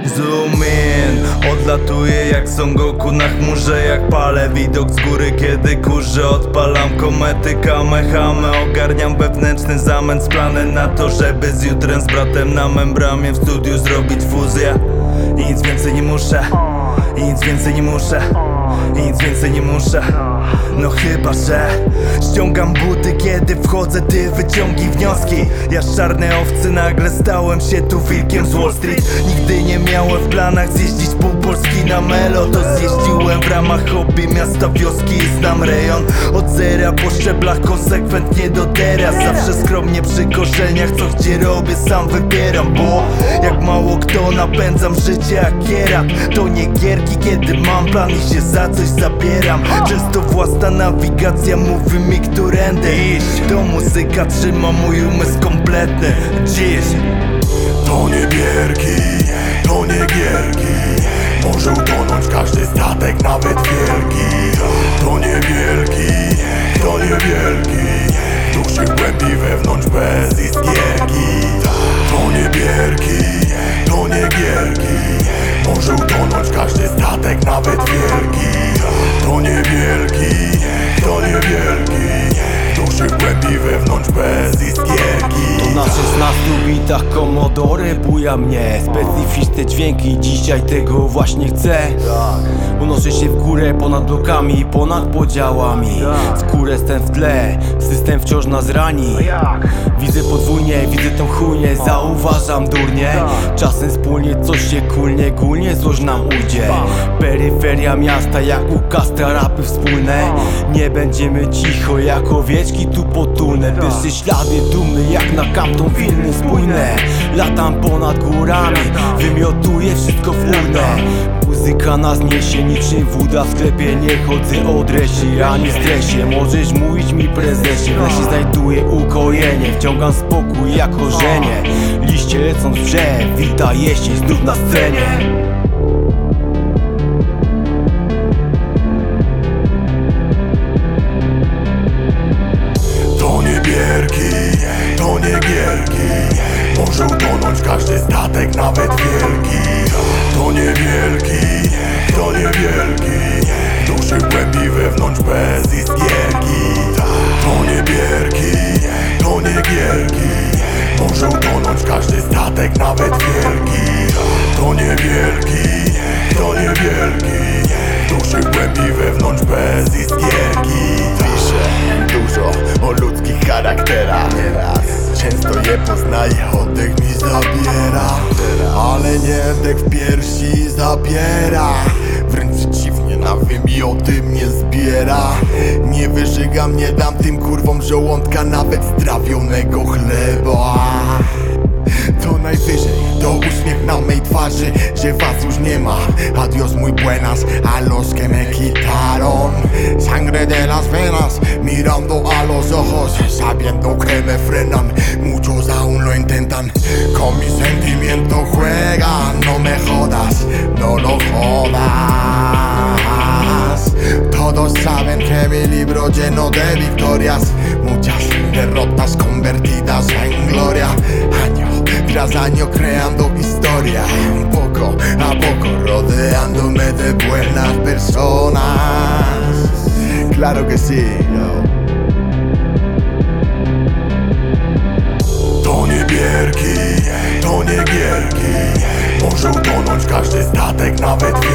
Zoom in, odlatuję jak Son Goku na chmurze. Jak palę widok z góry, kiedy kurzę. Odpalam komety, kamehame. Ogarniam wewnętrzny zamęt z planem na to, żeby z jutrem z bratem na membramie w studiu zrobić fuzję. I nic więcej nie muszę, i nic więcej nie muszę, i nic więcej nie muszę. No chyba, że ściągam buty, kiedy wchodzę, ty wyciągnij wnioski. Ja z czarnej owcy nagle stałem się tu wilkiem z Wall Street. Nigdy nie miałem w planach zjeździć pół Polski na melo. To zjeździłem w ramach hobby miasta, wioski i znam rejon. Od zera po szczeblach konsekwentnie do teraz. Zawsze skromnie przy korzeniach, co gdzie robię sam wybieram. Bo jak mało kto napędzam życie jak kierat. To nie gierki, kiedy mam plan i się za coś zabieram. Często własna nawigacja mówi mi, którędy iść. To muzyka trzyma mój umysł kompletny. Dziś to nie bierki, to nie gierki. Może utonąć każdy statek, nawet wielki. To nie wielki, to nie wielki. W duszy głębi wewnątrz bez iskierki. To nie bierki, to nie gierki. Może utonąć każdy statek, nawet wielki. To nie wielki, to nie wielki. W duszy głębi wewnątrz bez iskierki. To na 16 bitach Commodore buja mnie. Specyficzne dźwięki, dzisiaj tego właśnie chcę. Unoszę się w górę ponad blokami, ponad podziałami. Skórę jestem w tle, system wciąż nas rani. Widzę podwójnie, widzę tą chujnię, zauważam durnie. Czasem wspólnie coś się kulnie, gólnie złoż nam ujdzie. Peryferia miasta jak u Kastra, rapy wspólne. Nie będziemy cicho jak owieczki tu potulne. Pierwsze ślady dumy jak na Campton Wilny spójne. Latam ponad górami, wymiotuję wszystko w urnę. Muzyka nas niesie niczym woda w sklepie. Nie chodzę od resi, ani w stresie. Możesz mówić mi prezesie, w lesie znajduję ukojenie. Wciągam spokój jak korzenie. Liście lecąc w drzew, wita jesień znów na scenie. To nie bierki, to nie gierki. Może utonąć każdy statek, nawet wielki. To nie wielki, to nie wielki. W duszy głębi wewnątrz bez iskierki. To nie bierki, to nie gierki. Może utonąć każdy statek, nawet wielki. To nie wielki, to nie wielki. W duszy głębi wewnątrz bez iskierki. Piszę dużo o ludzkich charakterach. Często je poznaję, oddech mi zabiera. Ale nie dech w piersi zabiera. Wręcz przeciwnie, na wymioty mnie zbiera. Nie wyżygam, nie dam tym kurwom żołądka, nawet strawionego chleba. To najwyżej, to uśmiech na mej twarzy, że was już nie ma. Adios muy buenas, a los que me quitaron sangre de las venas, mirando a los ojos, sabiendo que me frenan. Muchos aún lo intentan, con mi sentimiento juegan. No me jodas, no lo jodas. Todos saben que mi libro lleno de victorias, muchas derrotas convertidas en gloria. Año tras año creando historia, poco a poco rodeándome de buenas personas. Claro que sí, yo. To nie bierki, to nie gierki. Może utonąć każdy statek, nawet